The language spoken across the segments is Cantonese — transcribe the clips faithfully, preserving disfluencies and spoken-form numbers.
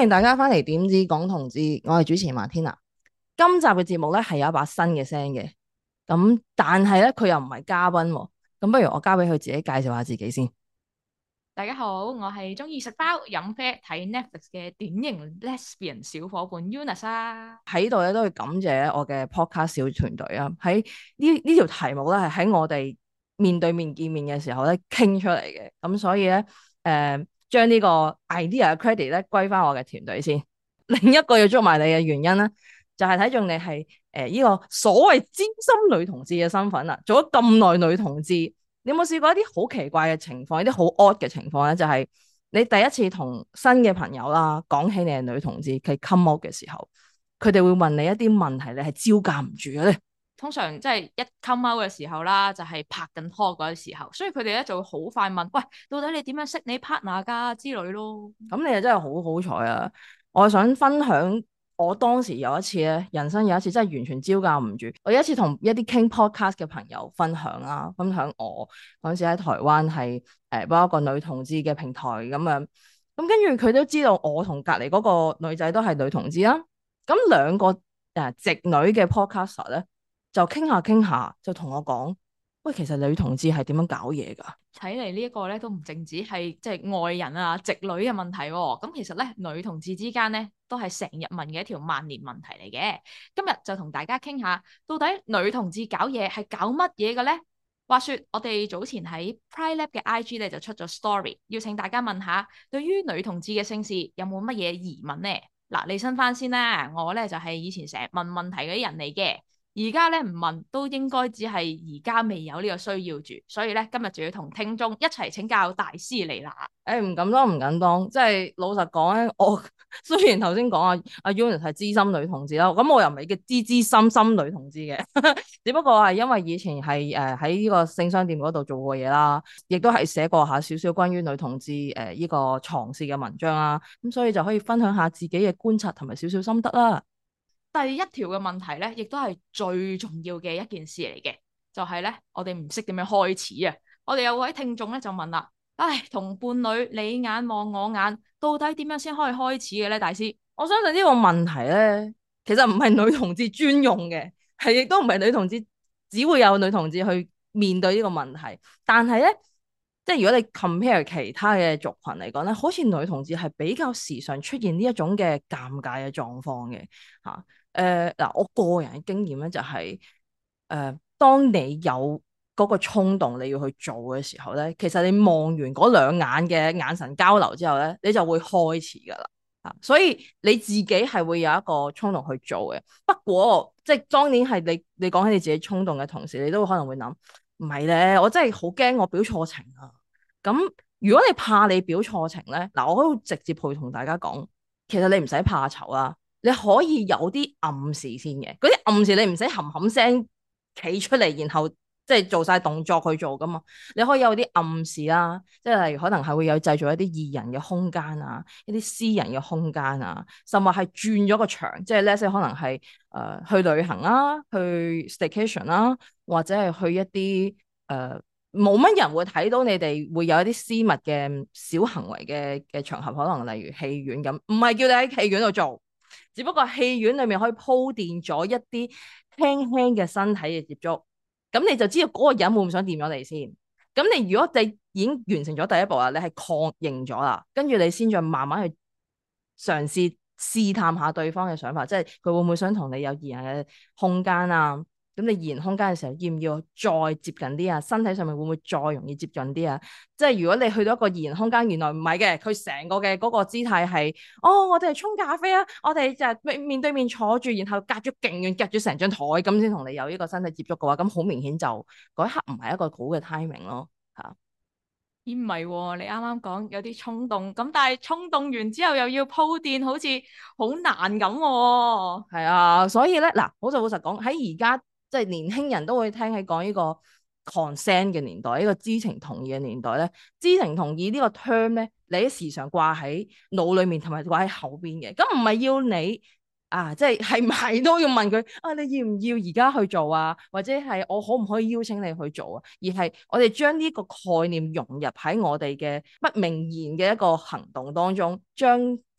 歡迎大家翻嚟點知講同志，我係主持人馬天娜。今集嘅節目咧係有一把新嘅聲嘅，咁但係咧佢又唔係嘉賓喎，咁不如我交俾佢自己介紹下自己先。 大家好，我係中意食包、飲啡、睇 Netflix 嘅典型 lesbian 小伙伴 Eunice 啊。 喺度咧都要感謝我嘅 podcast 小團隊啊，喺呢呢條題目咧係喺我哋面對面見面嘅時候咧傾出嚟嘅，咁所以咧誒將呢個 idea credit 咧歸翻我嘅團隊先。另一個要捉埋你嘅原因咧，就係睇中你係誒呢個所謂資深女同志嘅身份啦，做咗咁耐女同志，你有冇試過一啲好奇怪嘅情況，一啲好 odd 嘅情況咧？就係、是、你第一次同新嘅朋友啦講起你係女同志，佢 come out 嘅時候，佢哋會問你一啲問題，你係招架唔住嘅咧。 通常即係一 come out 嘅時候啦，就係、是、拍緊拖嗰個時候，所以佢哋咧就會好快問：喂，到底你點樣識你 partner 㗎之類咯。 咁你又真係好好彩啊！我想分享我當時有一次咧，人生有一次真係完全招架唔住。我有一次同一啲傾 podcast 嘅朋友分享啦，分享我嗰陣時喺台灣係誒幫一個女同志嘅平台咁樣，咁跟住佢都知道我同隔離嗰個女仔都係女同志啦。咁兩個誒、呃、直女嘅 podcaster 咧，就傾下傾下就同我講：喂，其實女同志係點樣搞嘢㗎？ 睇嚟呢一個咧都唔淨止係即係外人啊、直女嘅問題喎、哦。咁其實咧女同志之間咧都係成日問嘅一條萬年問題嚟嘅。今日就同大家傾下，到底女同志搞嘢係搞乜嘢嘅咧？話說我哋早前喺 Pride Lab 嘅 I G 咧就出咗 story，邀請大家問下對於女同志嘅性事有冇乜嘢疑問呢？嗱，你新翻先啦，我咧就係、是、以前成日問問題嗰啲人嚟嘅。而家咧唔問都應該只係而家未有呢個需要住，所以咧今日就要同聽眾一齊請教大師嚟啦。 誒唔敢當唔敢當，即係老實講咧，我雖然頭先講阿阿 Eunice 係資深女同志啦，咁我又唔係叫資資深深女同志嘅，只不過係因為以前係誒喺呢個性商店嗰度做過嘢啦，亦都係寫過下少少關於女同志誒呢、呃這個床事嘅文章啦，咁所以就可以分享下自己嘅觀察同埋少少心得啦。 第一條嘅問題咧，亦都係最重要嘅一件事嚟嘅，就係、是、咧我哋唔識點樣開始啊！我哋有位聽眾咧就問啦：唉，同伴侶你眼望我眼，到底點樣先可以開始嘅咧？大師， 我相信呢個問題咧，其實唔係女同志專用嘅，係亦都唔係女同志只會有女同志去面對呢個問題。但係咧，即係如果你 compare 其他嘅族群嚟講咧，好似女同志係比較時常出現呢一種嘅尷尬嘅狀況嘅嚇。誒嗱，我個人嘅經驗咧就係、是、誒、呃，當你有嗰個衝動你要去做嘅時候咧，其實你望完嗰兩眼嘅眼神交流之後咧，你就會開始㗎啦。啊，所以你自己係會有一個衝動去做嘅。不過，即係當年係你你講起你自己衝動嘅同時，你都可能會諗，唔係咧，我真係好驚我表錯情啊。咁如果你怕你表錯情咧，嗱，我可以直接去同大家講，其實你唔使怕醜啦，你可以有啲暗示先嘅。嗰啲暗示你唔使冚冚聲企出嚟，然後即係做晒動作去做噶嘛。你可以有啲暗示啦，即係例如可能係會有製造一啲二人嘅空間啊，一啲私人嘅空間啊，甚至係轉咗個場，即係咧，即係可能係誒、呃、去旅行啦，去 staycation 啦，或者係去一啲誒冇乜人會睇到你哋會有一啲私密嘅小行為嘅嘅場合，可能例如戲院咁，唔係叫你喺戲院度做，只不過戲院裏面可以鋪墊咗一啲輕輕嘅身體嘅接觸。咁你就知道嗰個人會唔會想掂咗你先。咁你如果你已經完成咗第一步啦，你係確認咗啦，跟住你先再慢慢去嘗試試探下對方嘅想法，即係佢會唔會想同你有二人嘅空間啊？咁你二人空間嘅時候，要唔要再接近啲啊？身體上面會唔會再容易接近啲啊？即係如果你去到一個二人空間，原來唔係嘅，佢成個嘅嗰個姿態係，哦，我哋係沖咖啡啊，我哋就係面面對面坐住，然後隔咗勁遠，隔咗成張台咁先同你有呢個身體接觸嘅話，咁好明顯就嗰一刻唔係一個好嘅 timing 咯，嚇。 咦唔係喎，你啱啱講有啲衝動，咁但係衝動完之後又要鋪墊，好似好難咁喎。 係啊，所以咧嗱，我就老實講喺而家即係年輕人都會聽起講呢個 consent 嘅年代，呢個知情同意嘅年代咧，知情同意呢個 term 咧，你喺時常掛喺腦裡面同埋掛喺後邊嘅，咁唔係要你啊，即係係唔係都要問佢啊，你要唔要而家去做啊？或者係我可唔可以邀請你去做啊？而係我哋將呢個概念融入喺我哋嘅不明言嘅一個行動當中，將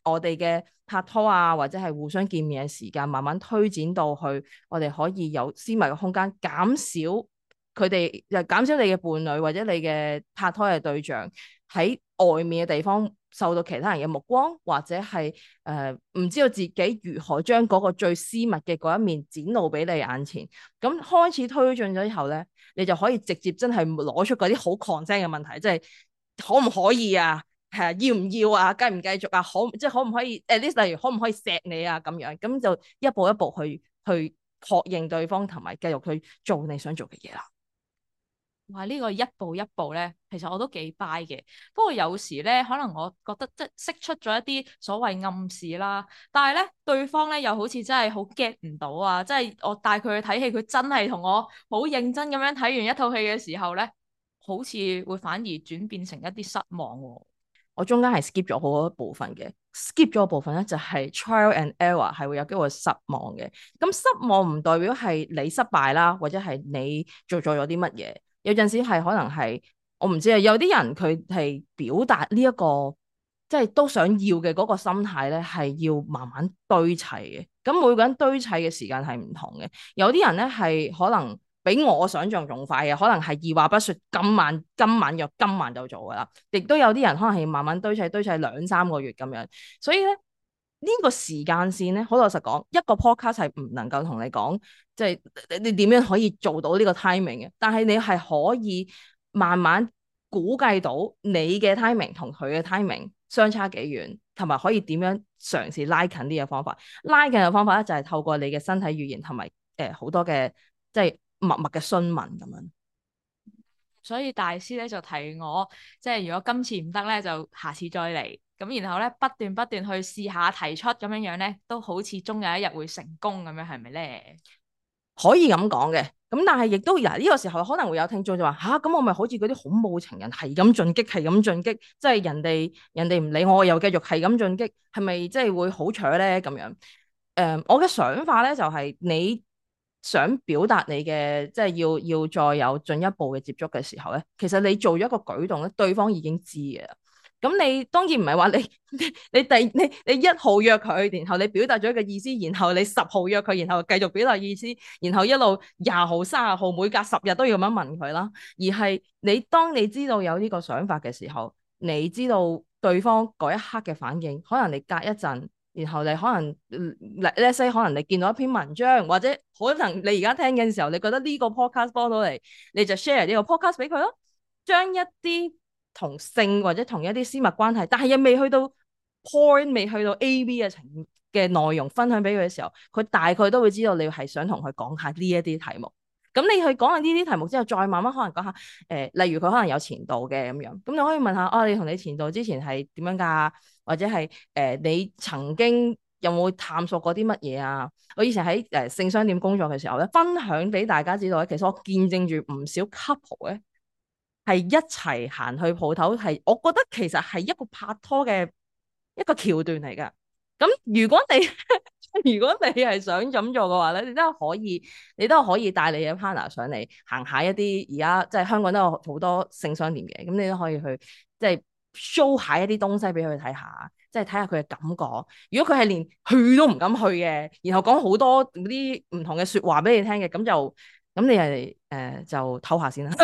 我哋嘅拍拖啊，或者係互相見面嘅時間，慢慢推展到去我哋可以有私密嘅空間，減少佢哋又減少你嘅伴侶或者你嘅拍拖嘅對象喺外面嘅地方受到其他人嘅目光，或者係誒唔知道自己如何將嗰個最私密嘅嗰一面展露俾你眼前。咁開始推進咗之後咧，你就可以直接真係攞出嗰啲好 concern 嘅問題，即係可唔可以啊？係啊，要唔要啊？繼唔繼續啊？可即係可唔可以？at least 例如可唔可以錫你啊？咁樣咁就一步一步去去確認對方，同埋繼續去做你想做嘅嘢啦。 哇！呢個一步一步咧，其實我都幾 buy 嘅。不過有時咧，可能我覺得即係釋出咗一啲所謂暗示啦，但係咧對方咧又好似真係好 get 唔到啊！即係我帶佢去睇戲，佢真係同我好認真咁樣睇完一套戲嘅時候咧，好似會反而轉變成一啲失望喎。 我中間係 skip 咗好多部分嘅，skip 咗部分咧就係 trial and error 係會有機會失望嘅。咁失望唔代表係你失敗啦，或者係你做錯咗啲乜嘢。有陣時係可能係我唔知啊，有啲人佢係表達呢一個即係都想要嘅嗰個心態咧，係要慢慢堆砌嘅。咁每個人堆砌嘅時間係唔同嘅，有啲人咧係可能比我想象仲快嘅，可能係二話不說，今晚今晚約今晚就做噶啦。亦都有啲人可能係慢慢堆砌，堆砌兩三個月咁樣。所以咧呢、這個時間線咧，好老實講，一個 podcast 係唔能夠同你講，即係你你點樣可以做到呢個 timing 嘅。但係你係可以慢慢估計到你嘅 timing 同佢嘅 timing 相差幾遠，同埋可以點樣嘗試拉近呢個方法。拉近嘅方法咧就係透過你嘅身體語言同埋誒好多嘅即係。默默嘅詢問咁樣， 所以大師咧就提我，即係如果今次唔得咧，就下次再嚟。咁然後咧不斷不斷去試下提出咁樣樣咧，都好似終有一日會成功咁樣，係咪咧？ 可以咁講嘅。咁但係亦都嗱呢個時候可能會有聽眾就話吓，咁我咪好似嗰啲恐怖情人係咁進擊，係咁進擊，即係人哋人哋唔理我，我又繼續係咁進擊，係咪即係會好扯咧咁樣？誒、呃，我嘅想法咧就係、是、你。想表達你嘅即係要要再有進一步嘅接觸嘅時候咧，其實你做咗一個舉動咧，對方已經知嘅。咁你當然唔係話你你第你你一號約佢，然後你表達咗一個意思，然後你十號約佢，然後繼續表達意思，然後一路廿號、三十號每隔十日都要咁樣問佢啦。而係你當你知道有呢個想法嘅時候，你知道對方嗰一刻嘅反應，可能你隔一陣。然後你可能，let's say 可能你見到一篇文章，或者可能你而家聽緊嘅時候，你覺得呢個 podcast 幫到你，你就 share 呢個 podcast 俾佢咯。將一啲同性或者同一啲私密關係，但係又未去到 point，未去到 A V 嘅情嘅內容分享俾佢嘅時候，佢大概都會知道你係想同佢講下呢一啲題目。咁你去講下呢啲題目之後，再慢慢可能講下，誒、呃，例如佢可能有前度嘅咁樣，咁你可以問下，啊，你同你前度之前係點樣㗎？或者係誒、呃，你曾經有冇探索過啲乜嘢啊？我以前喺誒、呃、性商店工作嘅時候咧，分享俾大家知道咧，其實我見證住唔少 couple 咧係一齊行去鋪頭，係我覺得其實係一個拍拖嘅一個橋段嚟㗎。咁如果你如果你係想咁做嘅話咧，你都可以，你都可以帶你嘅 partner 上嚟行下一啲而家即係香港都有好多性商店嘅，咁你都可以去即係 show 下一啲東西俾佢睇下，即係睇下佢嘅感覺。如果佢係連去都唔敢去嘅，然後講好多嗰啲唔同嘅説話俾你聽嘅，咁就咁你係誒、呃、就唞下先啦。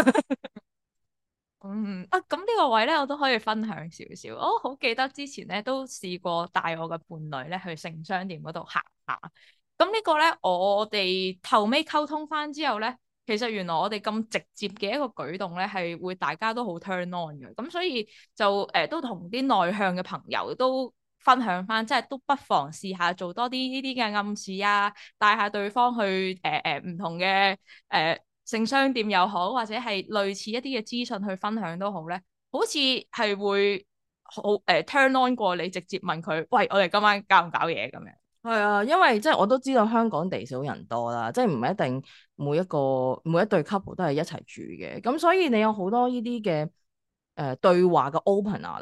嗯啊，咁呢個位咧，我都可以分享少少。我好記得之前咧都試過帶我嘅伴侶咧去性商店嗰度行下。咁呢個咧，我哋後尾溝通翻之後咧，其實原來我哋咁直接嘅一個舉動咧，係會大家都好 turn on 嘅。咁所以就誒、呃、都同啲內向嘅朋友都分享翻，即係都不妨試下做多啲呢啲嘅暗示啊，帶下對方去誒誒唔同嘅誒。呃性商店又好，或者係類似一啲嘅資訊去分享都好咧，好似係會好誒、呃、turn on 過你直接問佢，喂，我哋今晚搞唔搞嘢咁樣？ 係啊，因為即係我都知道香港地少人多啦，即係唔係一定每一個每一對 couple 都係一齊住嘅，咁所以你有好多呢啲嘅誒對話嘅 opener 咧，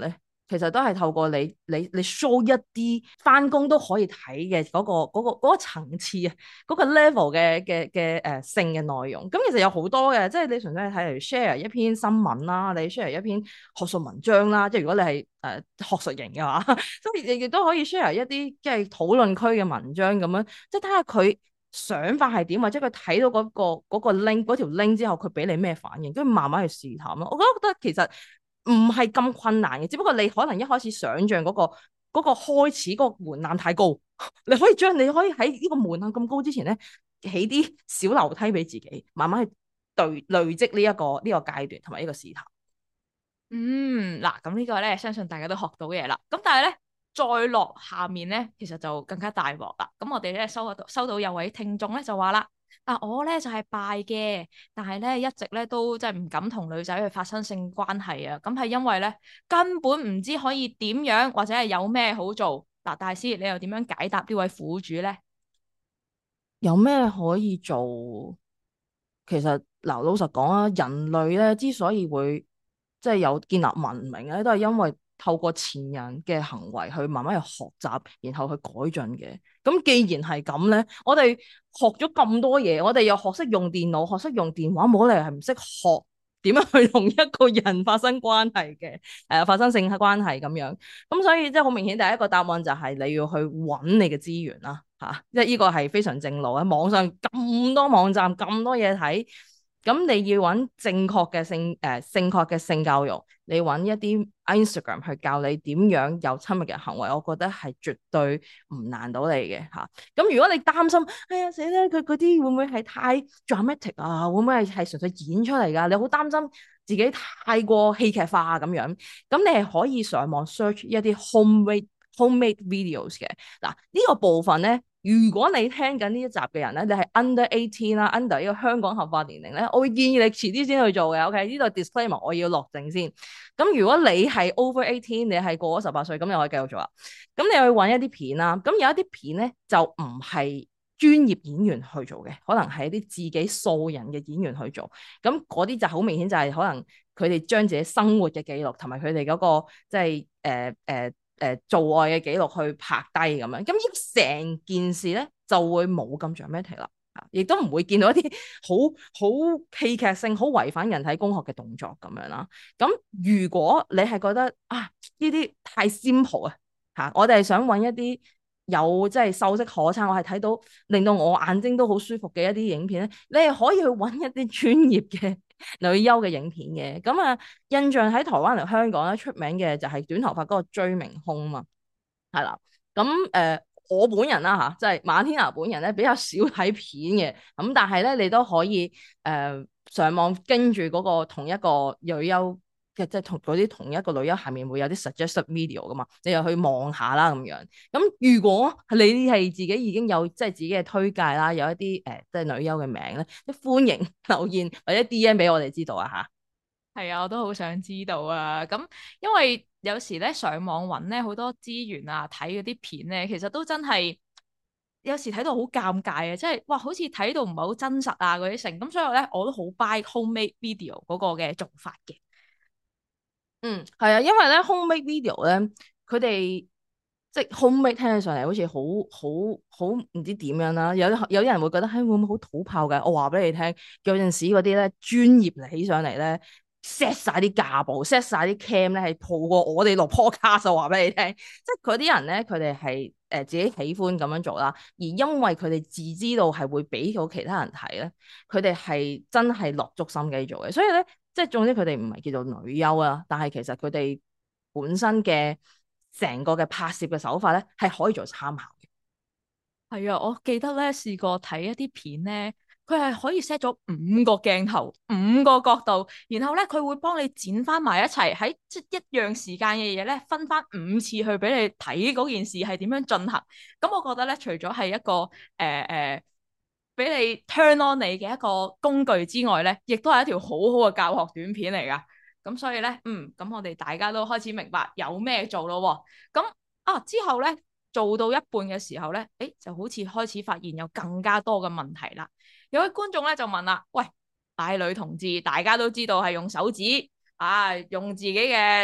其實都係透過你你你 show 一啲翻工都可以睇嘅嗰個嗰、嗰個嗰、嗰個層次啊，嗰、嗰個 level 嘅嘅嘅誒性嘅內容。咁其實有好多嘅，即係你純粹係睇嚟 share 一篇新聞啦，你 share 一篇學術文章啦。即係如果你係誒、呃、學術型嘅話，咁亦亦都可以 share 一啲即係討論區嘅文章咁樣，即係睇下佢想法係點，或者佢睇到嗰、嗰個、嗰個 link 嗰條 link 之後，佢俾你咩反應，跟住慢慢去試探咯。我覺得覺得其實唔係咁困難嘅，只不過你可能一開始想像嗰、嗰個嗰、嗰個開始嗰個門檻太高，你可以將你可以喺呢個門檻咁高之前咧，起啲小樓梯俾自己，慢慢去累累積呢、呢、一個呢、呢個階段同埋呢個試探。 嗯，嗱，咁呢個咧，相信大家都學到嘢啦。咁但係咧，再落下面咧，其實就更加大鑊啦。咁我哋咧收到收到有位聽眾咧就話啦，啊我咧就係拜嘅，但係咧一直咧都即係唔敢同女仔去發生性關係啊。咁係因為咧根本唔知可以點樣，或者係有咩好做。嗱，大師你又點樣解答呢位苦主咧？ 有咩可以做？其實嗱，老實講啊，人類咧之所以會即係有建立文明咧，都係因為透過前人嘅行為去慢慢去學習，然後去改進嘅。咁既然係咁咧，我哋學咗咁多嘢，我哋又學識用電腦，學識用電話，冇理由係唔識學點樣去同一個人發生關係嘅，誒、呃、發生性關係咁樣。咁所以即係好明顯，第一個答案就係你要去揾你嘅資源啦。嚇、啊！即係呢個係非常正路喺網上咁多網站咁多嘢睇，咁你要揾正確嘅性誒、呃、正確嘅性教育，你揾一啲 Instagram 去教你點樣有親密嘅行為，我覺得係絕對唔難到你嘅嚇。咁、啊、如果你擔心，哎呀死啦，佢嗰啲會唔會係太 dramatic 啊？會唔會係係純粹演出嚟㗎？你好擔心自己太過戲劇化咁樣，咁你係可以上網 search 一啲 homemade homemade videos 嘅。嗱，呢個部分咧，如果你聽緊呢一集嘅人咧，你係 under eighteen 啦，under 呢個香港合法年齡咧，我會建議你遲啲先去做嘅。OK，呢度 disclaimer 我要落定先。咁如果你係 over eighteen，你係過咗十八歲，咁你可以繼續做啦。咁你去揾一啲片啦，咁有一啲片咧就唔係專業演員去做嘅，可能係一啲自己素人嘅演員去做。咁嗰啲就好明顯就係可能佢哋將自己生活嘅記錄同埋佢哋嗰個即係誒誒誒做愛嘅記錄去拍低咁樣。咁呢成件事咧就會冇咁 dramatic 啦，亦都唔會見到一啲好好戲劇性、好違反人體工學嘅動作咁樣啦。咁如果你係覺得啊呢啲太 simple 啊嚇，我哋係想揾一啲有即係秀色可餐，我係睇到令到我眼睛都好舒服嘅一啲影片咧，你係可以去揾一啲專業嘅女優嘅影片嘅。咁啊，印象喺台灣嚟香港咧出名嘅就係短頭髮嗰個追明空啊嘛，係啦。咁誒、呃，我本人啦嚇，即係馬天娜本人咧比較少睇片嘅，咁但係咧你都可以誒、呃、上網跟住嗰個同一個女優。即係同嗰啲同一個女優下面會有啲 suggested video 噶嘛，你又去望下啦咁樣。咁如果你係自己已經有即係自己嘅推介啦，有一啲誒、呃、即係女優嘅名咧，都歡迎留言或者 D M 俾我哋知道啊嚇。 係啊，我都好想知道啊。咁因為有時咧上網揾咧好多資源啊，睇嗰啲片咧，其實都真係有時睇到好尷尬啊，即係哇，好似睇到唔係好真實啊嗰啲成。咁所以咧，我都好 buy homemade video 嗰個嘅做法嘅。 嗯，係啊，因為咧 homemade video 咧，佢哋即係 homemade 聽起上嚟好似好好好唔知點樣啦。有有啲人會覺得，嘿、哎、會唔會好土炮嘅？我話俾你聽，有陣時嗰啲咧專業起上嚟咧 set 晒啲架步，set 晒啲 cam 咧係鋪過我哋錄 podcast。我話俾你聽，即係嗰啲人咧，佢哋係誒自己喜歡咁樣做啦。而因為佢哋自知道係會俾到其他人睇咧，佢哋係真係落足心機做嘅。所以咧。即係總之佢哋唔係叫做女優啊，但係其實佢哋本身嘅成個嘅拍攝嘅手法咧，係可以做參考嘅。 係啊，我記得咧試過睇一啲片咧，佢係可以 set 咗五個鏡頭、五個角度，然後咧佢會幫你剪翻埋一齊，喺即一樣時間嘅嘢咧分翻五次去俾你睇嗰件事係點樣進行。咁我覺得咧，除咗係一個誒誒。呃呃俾你 turn on 你嘅一個工具之外咧，亦都係一條好好嘅教學短片嚟噶。咁所以咧，嗯，咁我哋大家都開始明白有咩做咯。咁啊之後咧做到一半嘅時候咧，誒就好似開始發現有更加多嘅問題啦。有位觀眾咧就問啦：喂，大女同志大家都知道係用手指啊，用自己嘅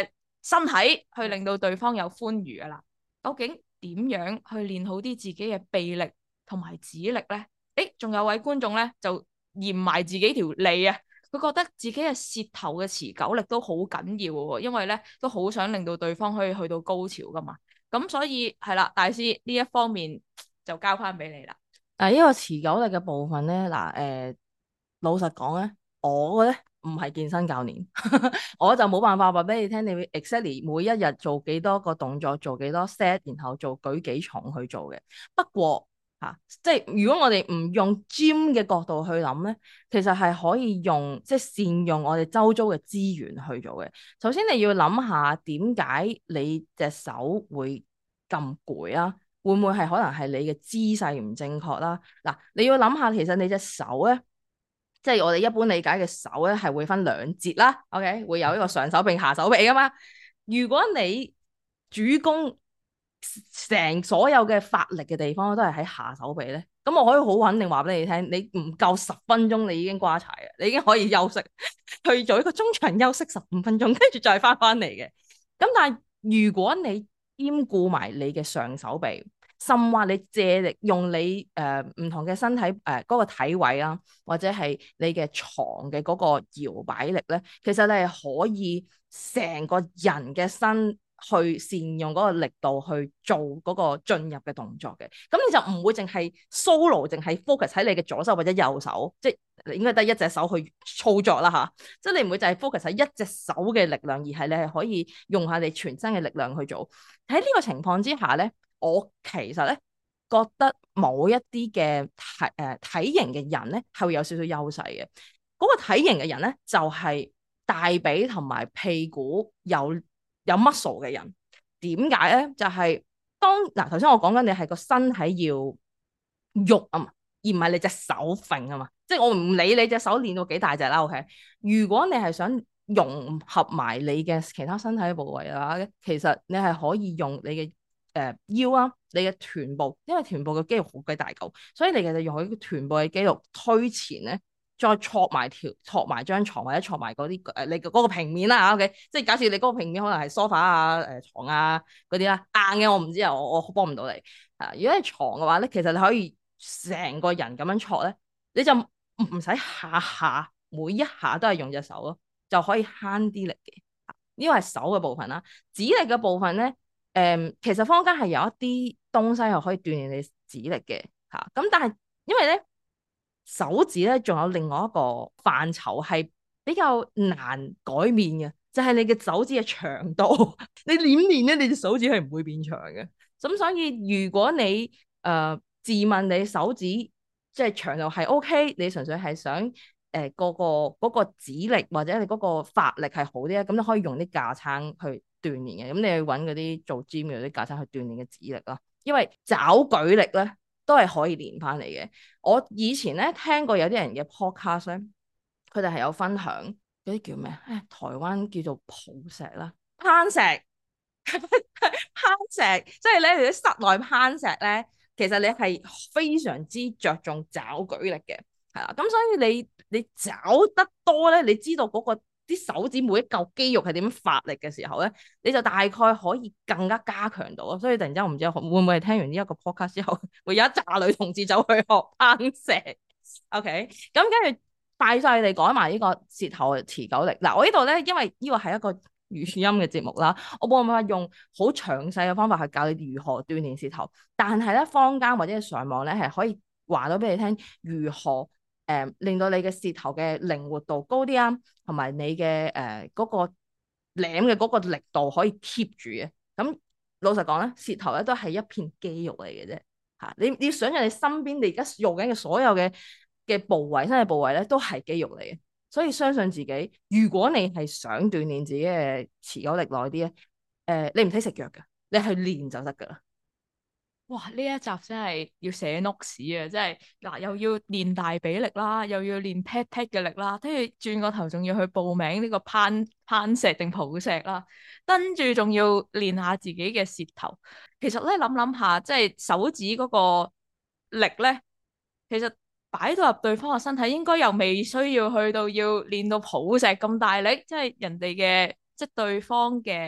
身體去令到對方有歡愉噶啦。究竟點樣去練好啲自己嘅臂力同埋指力咧？誒，仲有位觀眾咧就驗埋自己條脷啊！佢覺得自己嘅舌頭嘅持久力都好緊要喎，因為咧都好想令到對方可以去到高潮噶嘛。咁所以係啦，大師呢一方面就交翻俾你啦。 誒，呢個持久力嘅部分咧，嗱，誒，老實講咧，我咧唔係健身教練，我就冇辦法話俾你聽，你 exactly 每一日做幾多個動作，做幾多 set，然後做舉幾重去做嘅。不過嚇、啊，即係如果我哋唔用 gym 嘅角度去諗咧，其實係可以用即係善用我哋周遭嘅資源去做嘅。首先你要諗下點解你隻手會咁攰啊？會唔會係可能係你嘅姿勢唔正確啦？嗱，你要諗下，其實你隻手咧，即係我哋一般理解嘅手咧，係會分兩節啦。OK，會有一個上手臂、下手臂噶嘛。如果你主攻成所有嘅發力嘅地方都係喺下手臂咧，咁我可以好肯定話俾你聽，你唔夠十分鐘，你已經瓜柴啊！你已經可以休息，去做一個中場休息十五分鐘，跟住再翻翻嚟嘅。咁但係如果你兼顧埋你嘅上手臂，甚或你借力用你誒唔、呃、同嘅身體誒嗰、呃嗰個體位啦，或者係你嘅床嘅嗰個搖擺力咧，其實你係可以成個人嘅身去善用嗰個力度去做嗰個進入嘅動作嘅。咁你就唔會淨係 solo，淨係 focus 喺你嘅左手或者右手，即係應該得一隻手去操作啦嚇。即係你唔會就係 focus 喺一隻手嘅力量，而係你係可以用下你全身嘅力量去做。喺呢個情況之下咧，我其實咧覺得某一啲嘅體誒、呃、體型嘅人咧係會有少少優勢嘅。嗰、那個體型嘅人咧就係、是、大髀同埋屁股有有 muscle 嘅人。點解咧？就係、是、當嗱頭先我講緊你係個身體要喐啊嘛，而唔係你隻手揈啊嘛。即係我唔理你隻手練到幾大隻啦。OK，如果你係想融合埋你嘅其他身體部位嘅話，其實你係可以用你嘅誒、呃、腰啊，你嘅臀部，因為臀部嘅肌肉好鬼大嚿，所以你其實用佢臀部嘅肌肉推前咧，再坐埋條坐埋張床或者坐埋嗰啲誒你嗰個平面啦。OK，即係假設你嗰個平面可能係梳化啊、誒、呃、床啊嗰啲啦，硬嘅我唔知啊，我我幫唔到你啊。如果係床嘅話咧，其實你可以成個人咁樣坐咧，你就唔使下下每一下都係用隻手咯，就可以慳啲力嘅。呢個係手嘅部分啦，指力嘅部分咧，誒、嗯，其實坊間係有一啲東西係可以鍛煉你指力嘅嚇。咁、啊、但係因為咧手指咧仲有另外一個範疇係比較難改變嘅，就係、是、你嘅手指嘅長度。你點練咧，你隻手指係唔會變長嘅。咁所以如果你誒、呃、自問你手指即係長度係 OK，你純粹係想誒、呃、個個嗰個指力或者你嗰個發力係好啲咧，咁你可以用啲架撐去鍛煉嘅。咁你去揾嗰啲做 gym 嘅啲架撐去鍛煉嘅指力咯。因為抓舉力咧都係可以練翻嚟嘅。我以前咧聽過有啲人嘅 podcast 咧，佢哋係有分享嗰啲叫咩？誒，台灣叫做抱石啦，攀石。攀石，即係咧，你啲室內攀石咧，其實你係非常之着重抓舉力嘅，係啦。咁所以你你抓得多咧，你知道嗰、嗰個啲手指每一嚿肌肉係點樣發力嘅時候咧，你就大概可以更加加強到咯。所以突然之間我唔知會唔會係聽完呢一個 podcast 之後，會有一紮女同志走去學攀石。OK，咁跟住快晒你哋講埋呢個舌頭嘅持久力。嗱，我呢度咧，因為呢個係一個語音嘅節目啦，我冇辦法用好詳細嘅方法去教你如何鍛煉舌頭，但係咧坊間或者上網咧係可以話到俾你聽如何誒、呃、令到你嘅舌頭嘅靈活度高啲啊，同埋你嘅誒嗰個舐嘅嗰個力度可以 keep 住嘅。咁老實講咧，舌頭咧都係一片肌肉嚟嘅啫嚇。你你想象你身邊你而家用緊嘅所有嘅嘅部位，身體部位咧都係肌肉嚟嘅。所以相信自己，如果你係想鍛煉自己嘅持久力耐啲咧，誒、呃，你唔使食藥噶，你去練就得噶啦。 哇！呢一集真係要寫 notes 啊！真係嗱，又要練大髀力啦，又要練 pat pat 嘅力啦，跟住轉個頭仲要去報名呢個攀攀石定抱石啦，跟住仲要練下自己嘅舌頭。其實咧諗諗下，即係手指嗰個力咧，其實擺到入對方嘅身體，應該又未需要去到要練到抱石咁大力，即係人哋嘅即係對方嘅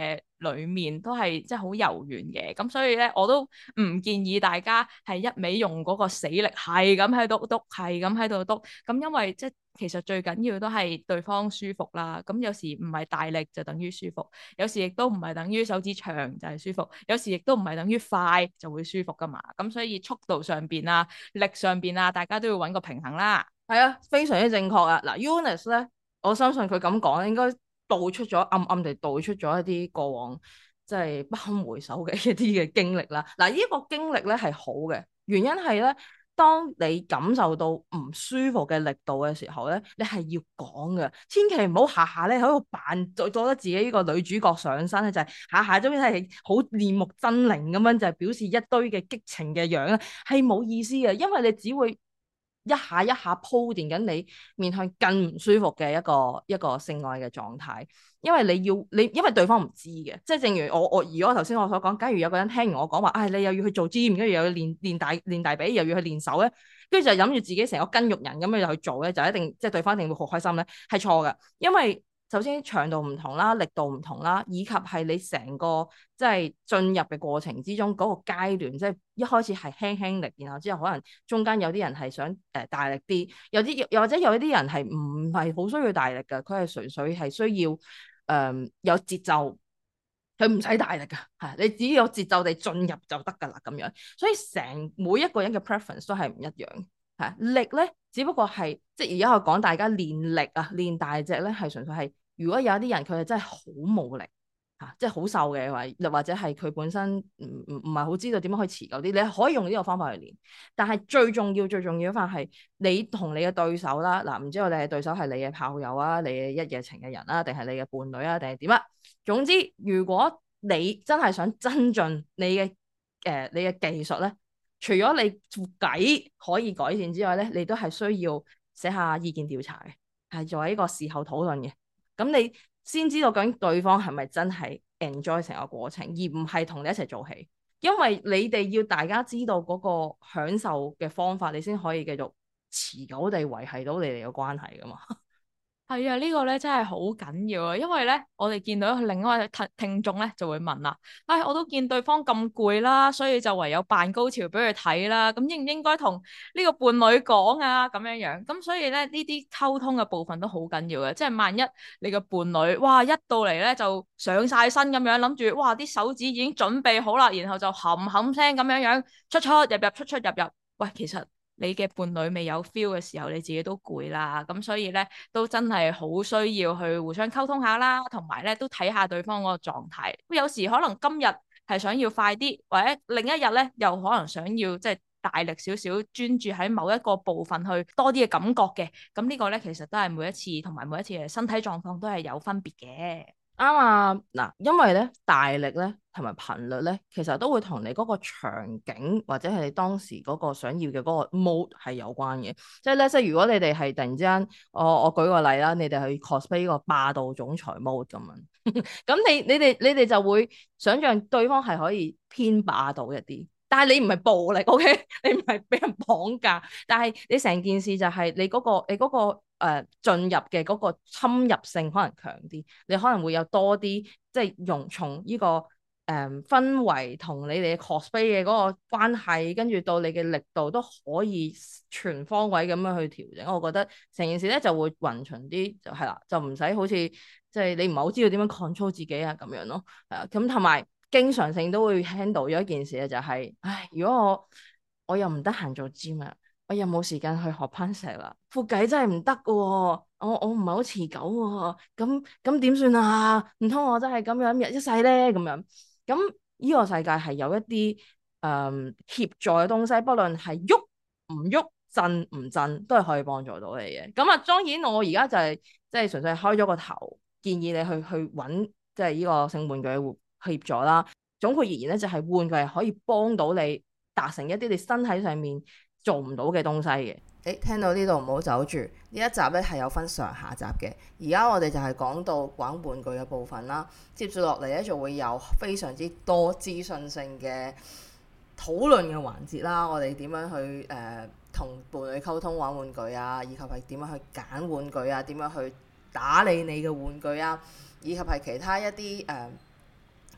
裡面都係即係好柔軟嘅，咁所以咧我都唔建議大家係一味用嗰個死力係咁喺度篤，係咁喺度篤，咁因為即係其實最緊要都係對方舒服啦。咁有時唔係大力就等於舒服，有時亦都唔係等於手指長就係舒服，有時亦都唔係等於快就會舒服噶嘛。咁所以速度上邊啊、力上邊啊，大家都要揾個平衡啦。 係啊，非常之正確啊！嗱，Eunice 咧，我相信佢咁講應該道出咗暗暗地道出咗一啲過往即係不堪回首嘅一啲嘅經歷啦。嗱，呢個經歷咧係好嘅，原因係咧，當你感受到唔舒服嘅力度嘅時候咧，你係要講嘅，千祈唔好下下咧喺度扮做覺得自己呢個女主角上身咧，就係下下都係好面目猙獰咁樣，就係表示一堆嘅激情嘅樣咧，係冇意思嘅，因為你只會一下一下鋪墊緊你面向更唔舒服嘅一個一個性愛嘅狀態，因為你要你因為對方唔知嘅，即係正如我我如果頭先我所講，假如有個人聽完我講話，唉、哎，你又要去做 gym，跟住又要練練大練大髀，又要去練手咧，跟住就諗住自己成個筋肉人咁樣又去做咧，就一定即係對方一定會好開心咧，係錯嘅，因為首先長度唔同啦，力度唔同啦，以及係你成個即係進入嘅過程之中嗰個階段，即係一開始係輕輕力，然後之後可能中間有啲人係想誒、呃、大力啲，有啲又或者有一啲人係唔係好需要大力嘅，佢係純粹係需要誒、呃、有節奏，佢唔使大力㗎，係你只要有節奏地進入就得㗎啦咁樣，所以成每一個人嘅 preference 都係唔一樣。係力咧，只不過係即係而家我講大家練力啊，練大隻咧係純粹係，如果有一啲人佢係真係好冇力嚇、啊，即係好瘦嘅，或或者係佢本身唔唔唔係好知道點樣可以持久啲，你可以用呢個方法去練。但係最重要最重要一塊係你同你嘅對手啦，嗱、啊、唔知我哋嘅對手係你嘅炮友啊，你嘅一夜情嘅人啊，定係你嘅伴侶啊，定係點啊？總之，如果你真係想增進你嘅誒、呃、你嘅技術咧。除咗你副計可以改善之外咧，你都係需要寫下意見調查嘅，係作為一個事後討論嘅。咁你先知道究竟對方係咪真係 enjoy 成個過程，而唔係同你一齊做戲。因為你哋要大家知道嗰個享受嘅方法，你先可以繼續持久地維係到你哋嘅關係噶嘛。 係啊，呢個咧真係好緊要啊，因為咧我哋見到另外一位聽聽眾咧就會問啦，唉、哎，我都見對方咁攰啦，所以就唯有扮高潮俾佢睇啦，咁應唔應該同呢個伴侶講啊？咁樣樣，咁所以咧呢啲溝通嘅部分都好緊要嘅，即係萬一你個伴侶哇一到嚟咧就上晒身咁樣，諗住哇啲手指已經準備好啦，然後就冚冚聲咁樣樣出出入入出出入入，喂，其實你嘅伴侶未有 feel 嘅時候，你自己都攰啦，咁所以咧都真係好需要去互相溝通下啦，同埋咧都睇下對方嗰個狀態。有時可能今日係想要快啲，或者另一日咧又可能想要即係大力少少，專注喺某一個部分去多啲嘅感覺嘅。咁呢個咧其實都係每一次同埋每一次嘅身體狀況都係有分別嘅。 啱啊，嗱，因為咧大力咧同埋頻率咧，其實都會同你嗰個場景或者係你當時嗰個想要嘅嗰個 mode 係有關嘅。即係咧，即係如果你哋係突然之間，我我舉個例啦，你哋去 cosplay 呢個霸道總裁 mode 咁樣，咁你你哋你哋就會想象對方係可以偏霸道一啲。但係你唔係暴力，OK？你唔係俾人綁架，但係你成件事就係你嗰個你嗰個誒進入嘅嗰個侵入性可能強啲，你可能會有多啲即係用從呢個誒氛圍同你哋 cosplay 嘅嗰個關係，跟住到你嘅力度都可以全方位咁樣去調整。我覺得成件事咧就會勻循啲，就係啦，就唔使好似即係你唔係好知道點樣 control 自己啊咁樣咯。係啊，咁同埋。經常性都會 handle 咗一件事嘅就係、是，唉，如果我我又唔得閒做 gym 啊，我又冇時間去學攀石啦，副計真係唔得嘅喎，我我唔係好持久喎，咁咁點算啊？唔通我真係咁樣日一世咧咁樣？咁呢個世界係有一啲誒、嗯、協助嘅東西，不論係喐唔喐、震唔震，都係可以幫助到你嘅。咁啊，當然我而家就係、是、即係純粹係開咗個頭，建議你去去揾即係呢個性玩具嘅協助啦。總括而言咧，就係、是、玩具係可以幫到你達成一啲你身體上面做唔到嘅東西嘅。誒，聽到呢度唔好走住，呢一集咧係有分上下集嘅。而家我哋就係講到玩玩具嘅部分啦，接住落嚟咧就會有非常之多資訊性嘅討論嘅環節啦。我哋點樣去誒同、呃、伴侶溝通玩玩具啊，以及係點樣去揀玩具啊，點樣去打理你嘅玩具啊，以及係其他一啲誒。呃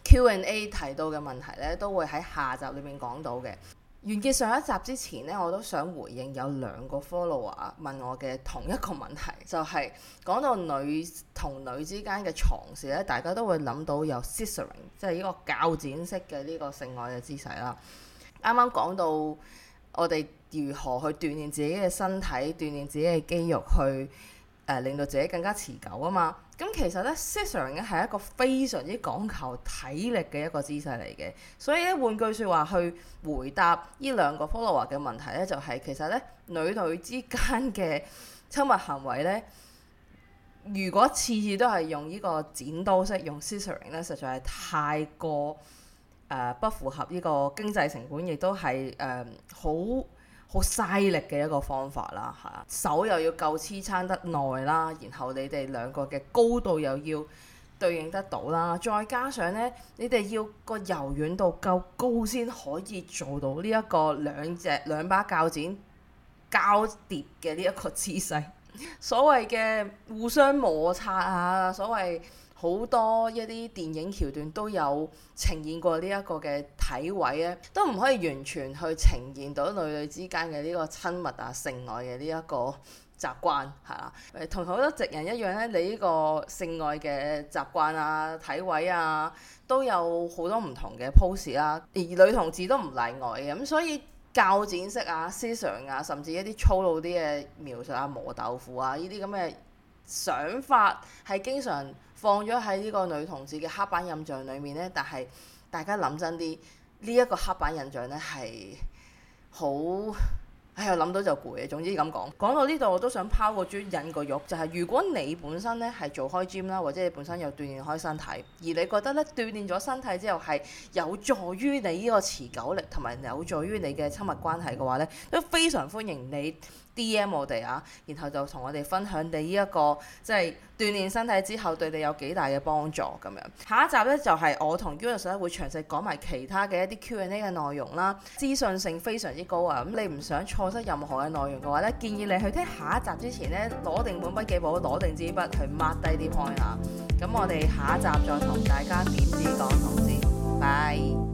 Q and A 提到嘅問題咧，都會喺下集裏面講到嘅。完結上一集之前咧，我都想回應有兩個 follower 問我嘅同一個問題，就係、是、講到女同女之間嘅床事咧，大家都會諗到有 scissoring， 即係呢個鉸剪式嘅呢個性愛嘅姿勢啦。啱啱講到我哋如何去鍛鍊自己嘅身體、鍛鍊自己嘅肌肉去，去、呃、誒令到自己更加持久啊嘛。咁其實咧 scissoring 咧係一個非常之講求體力嘅一個姿勢嚟嘅，所以咧換句説話去回答呢兩個 follower 嘅問題咧，就係、是、其實咧女女之間嘅親密行為咧，如果次次都係用呢個剪刀式用 scissoring 咧，實在係太過誒、呃、不符合呢個經濟成本，亦都係誒好好嘥力嘅一個方法啦，嚇手又要夠黐撐得耐啦，然後你哋兩個嘅高度又要對應得到啦，再加上呢，你哋要個柔軟度夠高先可以做到呢一個兩隻兩把鉸剪交疊嘅呢一個姿勢。所謂嘅互相摩擦啊，所謂好多一啲電影橋段都有呈現過呢一個嘅體位咧，都唔可以完全去呈現到女女之間嘅呢個親密啊、性愛嘅呢一個習慣係啦。誒，同好多直人一樣咧，你呢個性愛嘅習慣啊、體位啊，都有好多唔同嘅 pose 啦，而女同志都唔例外嘅。咁所以鉸剪式啊、scissoring啊，甚至一啲粗魯啲嘅描述啊、磨豆腐啊，呢啲咁嘅想法係經常放咗喺呢個女同志嘅刻板印象裏面呢。但係大家諗真啲，呢、這、一個刻板印象呢係好，哎呀諗到就攰嘅。總之咁講，講到呢度我都想拋個磚引個玉，就係、是、如果你本身呢係做開 gym 啦，或者你本身有鍛鍊開身體，而你覺得呢鍛鍊咗身體之後係有助於你呢個持久力同埋有助於你嘅親密關係嘅話呢，都非常歡迎你 D M 我哋啊，然後就同我哋分享你呢、這、一個即係鍛鍊身體之後對你有幾大嘅幫助咁樣。下一集呢，就係、是、我同 Eunice 咧會詳細講埋其他嘅一啲 Q and A 嘅內容啦，資訊性非常之高啊！咁你唔想錯失任何嘅內容嘅話呢，建議你去聽下一集之前呢，攞定本筆記簿，攞定支筆去 mark 低啲 point 啊！咁我哋下一集再同大家點知講同志，拜。